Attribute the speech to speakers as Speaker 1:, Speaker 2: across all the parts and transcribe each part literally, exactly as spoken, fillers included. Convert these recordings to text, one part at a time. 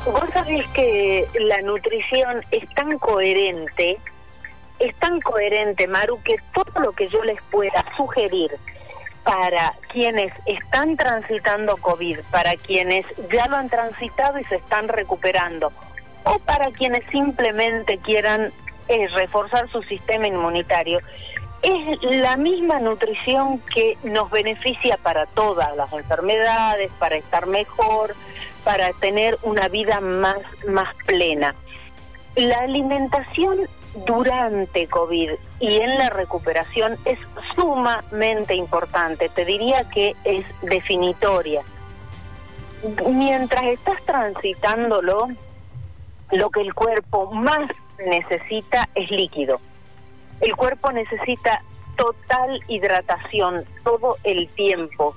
Speaker 1: Vos sabés que la nutrición es tan coherente, es tan coherente, Maru, que todo lo que yo les pueda sugerir para quienes están transitando COVID, para quienes ya lo han transitado y se están recuperando, o para quienes simplemente quieran eh, reforzar su sistema inmunitario, es la misma nutrición que nos beneficia para todas las enfermedades, para estar mejor, para tener una vida más, más plena. La alimentación durante COVID y en la recuperación es sumamente importante, te diría que es definitoria. Mientras estás transitándolo, lo que el cuerpo más necesita es líquido. El cuerpo necesita total hidratación todo el tiempo,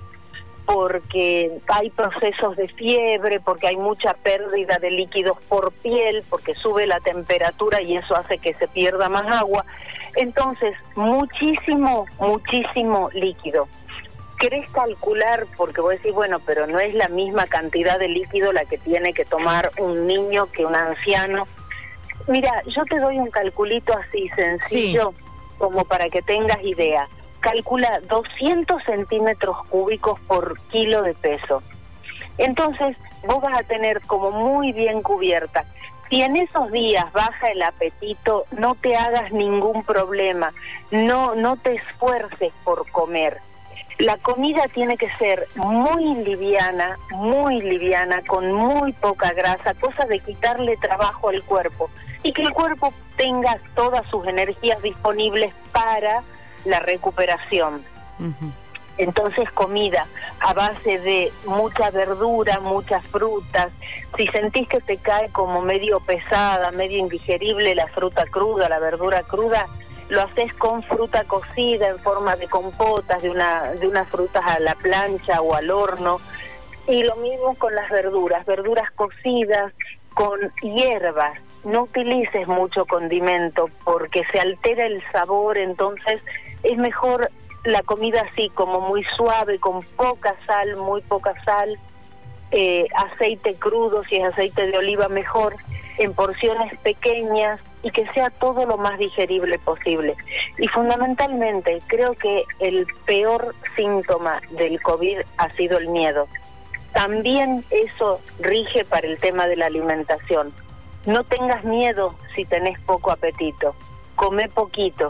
Speaker 1: porque hay procesos de fiebre, porque hay mucha pérdida de líquidos por piel, porque sube la temperatura y eso hace que se pierda más agua. Entonces, muchísimo, muchísimo líquido. ¿Querés calcular? Porque vos decís, bueno, pero no es la misma cantidad de líquido la que tiene que tomar un niño que un anciano. Mira, yo te doy un calculito así sencillo, sí, como para que tengas idea. Calcula doscientos centímetros cúbicos por kilo de peso. Entonces, vos vas a tener como muy bien cubierta. Si en esos días baja el apetito, no te hagas ningún problema. No, no te esfuerces por comer. La comida tiene que ser muy liviana, muy liviana, con muy poca grasa, cosa de quitarle trabajo al cuerpo y que el cuerpo tenga todas sus energías disponibles para la recuperación. Uh-huh. Entonces, comida a base de mucha verdura, muchas frutas. Si sentís que te cae como medio pesada, medio indigerible la fruta cruda, la verdura cruda, lo haces con fruta cocida en forma de compotas, de una de unas frutas a la plancha o al horno. Y lo mismo con las verduras, verduras cocidas con hierbas. No utilices mucho condimento porque se altera el sabor, entonces es mejor la comida así, como muy suave, con poca sal, muy poca sal, eh, aceite crudo, si es aceite de oliva mejor, en porciones pequeñas y que sea todo lo más digerible posible. Y fundamentalmente creo que el peor síntoma del COVID ha sido el miedo. También eso rige para el tema de la alimentación. No tengas miedo si tenés poco apetito, come poquito,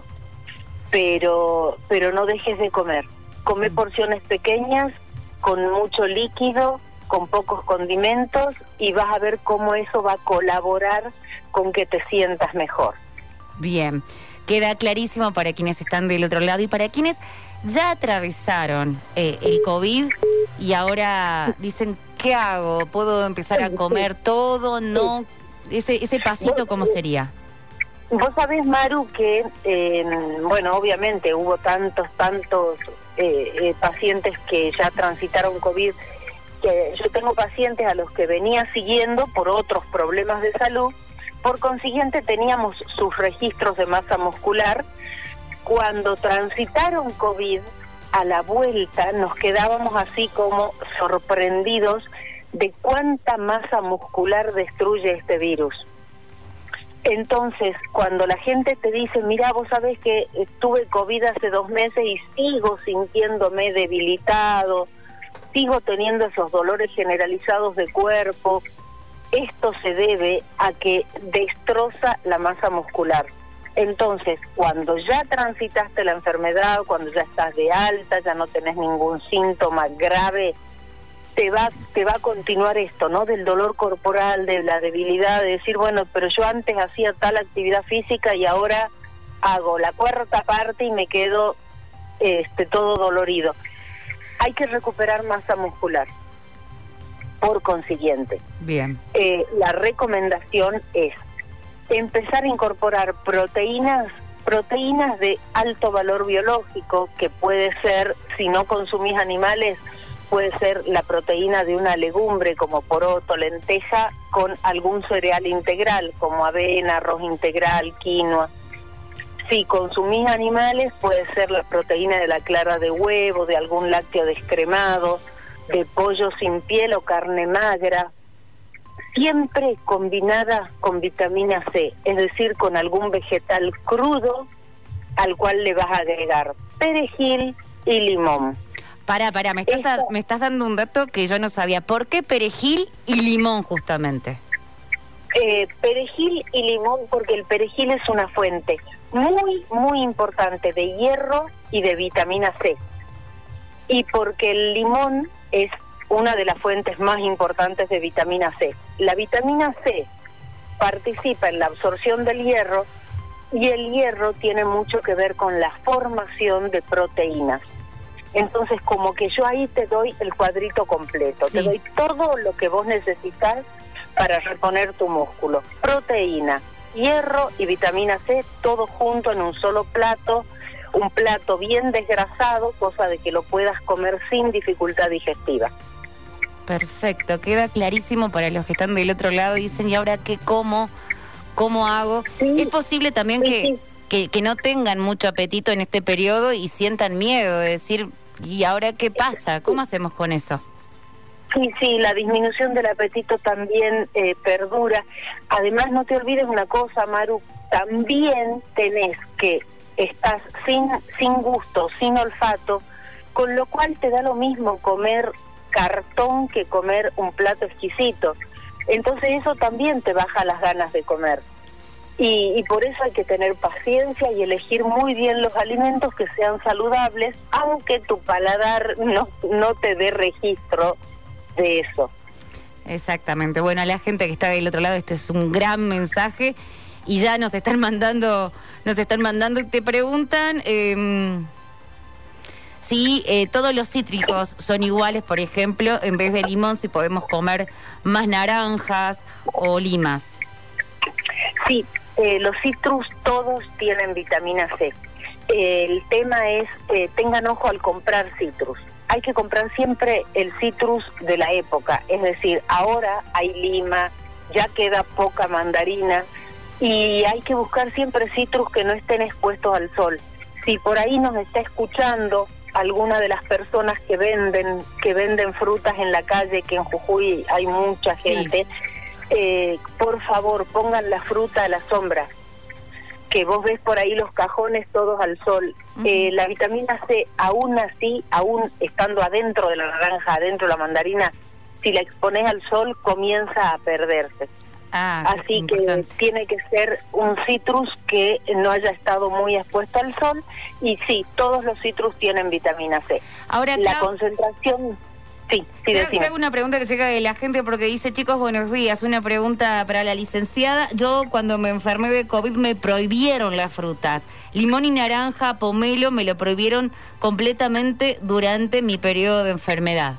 Speaker 1: pero pero no dejes de comer. Come porciones pequeñas, con mucho líquido, con pocos condimentos, y vas a ver cómo eso va a colaborar con que te sientas mejor.
Speaker 2: Bien, queda clarísimo para quienes están del otro lado y para quienes ya atravesaron eh, el COVID y ahora dicen, ¿qué hago? ¿Puedo empezar a comer todo? ¿No? Ese, ese pasito, ¿cómo sería?
Speaker 1: Vos sabés, Maru, que, eh, bueno, obviamente hubo tantos, tantos eh, eh, pacientes que ya transitaron COVID, que yo tengo pacientes a los que venía siguiendo por otros problemas de salud, por consiguiente teníamos sus registros de masa muscular. Cuando transitaron COVID, a la vuelta nos quedábamos así como sorprendidos de cuánta masa muscular destruye este virus. Entonces, cuando la gente te dice, mira, vos sabés que tuve COVID hace dos meses y sigo sintiéndome debilitado, sigo teniendo esos dolores generalizados de cuerpo, esto se debe a que destroza la masa muscular. Entonces, cuando ya transitaste la enfermedad, cuando ya estás de alta, ya no tenés ningún síntoma grave, te va te va a continuar esto, ¿no? Del dolor corporal, de la debilidad, de decir, bueno, pero yo antes hacía tal actividad física y ahora hago la cuarta parte y me quedo este todo dolorido. Hay que recuperar masa muscular. Por consiguiente,
Speaker 2: bien,
Speaker 1: eh, la recomendación es empezar a incorporar proteínas, proteínas de alto valor biológico, que puede ser, si no consumís animales, puede ser la proteína de una legumbre como poroto, lenteja, con algún cereal integral como avena, arroz integral, quinoa. Si consumís animales, puede ser la proteína de la clara de huevo, de algún lácteo descremado, de pollo sin piel o carne magra. siempre combinada con vitamina C, es decir, con algún vegetal crudo al cual le vas a agregar perejil y limón.
Speaker 2: Pará, pará, me estás,
Speaker 1: Esta,
Speaker 2: me estás dando un dato que yo no sabía. ¿Por qué perejil y limón justamente?
Speaker 1: Eh, perejil y limón porque el perejil es una fuente muy, muy importante de hierro y de vitamina C. Y porque el limón es una de las fuentes más importantes de vitamina C. La vitamina C participa en la absorción del hierro y el hierro tiene mucho que ver con la formación de proteínas. Entonces, como que yo ahí te doy el cuadrito completo, sí. Te doy todo lo que vos necesitas para reponer tu músculo. Proteína, hierro y vitamina C, todo junto en un solo plato, un plato bien desgrasado, cosa de que lo puedas comer sin dificultad digestiva.
Speaker 2: Perfecto, queda clarísimo para los que están del otro lado. Dicen, ¿y ahora qué como? ¿Cómo hago? Sí, es posible también sí, que, sí. que que no tengan mucho apetito en este periodo y sientan miedo de decir, ¿y ahora qué pasa? ¿Cómo hacemos con eso?
Speaker 1: Sí, sí, la disminución del apetito también eh, perdura. Además, no te olvides una cosa, Maru, también tenés que estás sin, sin gusto, sin olfato, con lo cual te da lo mismo comer cartón que comer un plato exquisito. Entonces eso también te baja las ganas de comer. Y, y por eso hay que tener paciencia y elegir muy bien los alimentos que sean saludables, aunque tu paladar no, no te dé registro de eso.
Speaker 2: Exactamente. Bueno, a la gente que está del otro lado, este es un gran mensaje y ya nos están mandando, nos están mandando y te preguntan eh, si eh, todos los cítricos son iguales, por ejemplo, en vez de limón, si podemos comer más naranjas o limas.
Speaker 1: Sí, eh, los citrus todos tienen vitamina C. Eh, el tema es, eh, tengan ojo al comprar citrus. Hay que comprar siempre el citrus de la época, es decir, ahora hay lima, ya queda poca mandarina y hay que buscar siempre citrus que no estén expuestos al sol. Si por ahí nos está escuchando alguna de las personas que venden que venden frutas en la calle, que en Jujuy hay mucha gente, sí. eh, por favor pongan la fruta a la sombra, que vos ves por ahí los cajones todos al sol. Uh-huh. eh, la vitamina C, aún así, aún estando adentro de la naranja, adentro de la mandarina, si la expones al sol comienza a perderse. Ah, así que tiene que ser un citrus que no haya estado muy expuesto al sol y sí, todos los citrus tienen vitamina C.
Speaker 2: Ahora,
Speaker 1: la Clau... concentración... Sí, sí,
Speaker 2: te, te hago una pregunta que se cae de la gente porque dice, chicos, buenos días, una pregunta para la licenciada. Yo cuando me enfermé de COVID me prohibieron las frutas. Limón y naranja, pomelo, me lo prohibieron completamente durante mi periodo de enfermedad.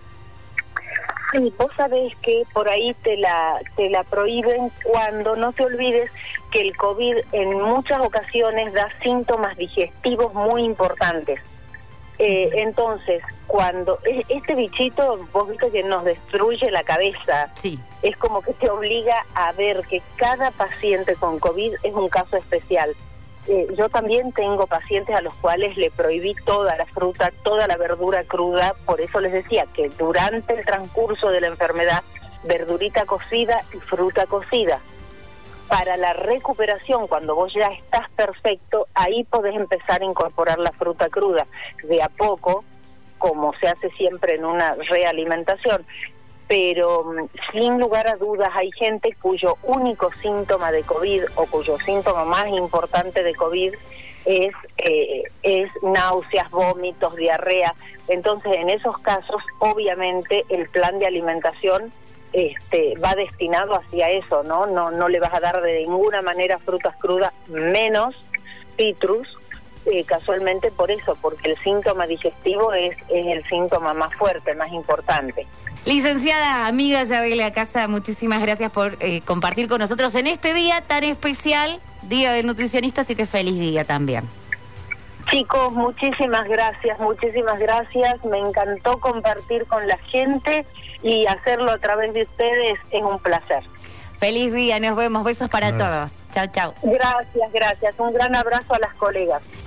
Speaker 1: Sí, vos sabés que por ahí te la te la prohíben cuando, no te olvides que el COVID en muchas ocasiones da síntomas digestivos muy importantes. Eh, entonces, cuando este bichito, vos viste que nos destruye la cabeza,
Speaker 2: sí.
Speaker 1: Es como que te obliga a ver que cada paciente con COVID es un caso especial. Eh, yo también tengo pacientes a los cuales le prohibí toda la fruta, toda la verdura cruda, por eso les decía que durante el transcurso de la enfermedad, verdurita cocida y fruta cocida. Para la recuperación, cuando vos ya estás perfecto, ahí podés empezar a incorporar la fruta cruda, de a poco, como se hace siempre en una realimentación. Pero sin lugar a dudas hay gente cuyo único síntoma de COVID o cuyo síntoma más importante de COVID es, eh, es náuseas, vómitos, diarrea. Entonces, en esos casos, obviamente, el plan de alimentación este, va destinado hacia eso, ¿no? No, no le vas a dar de ninguna manera frutas crudas, menos citrus, eh, casualmente por eso, porque el síntoma digestivo es, es el síntoma más fuerte, más importante.
Speaker 2: Licenciada, amiga ya de la casa, muchísimas gracias por eh, compartir con nosotros en este día tan especial, Día del Nutricionista, así que feliz día también.
Speaker 1: Chicos, muchísimas gracias, muchísimas gracias, me encantó compartir con la gente y hacerlo a través de ustedes es un placer.
Speaker 2: Feliz día, nos vemos, besos para todos. Chao, chao.
Speaker 1: Gracias, gracias, un gran abrazo a las colegas.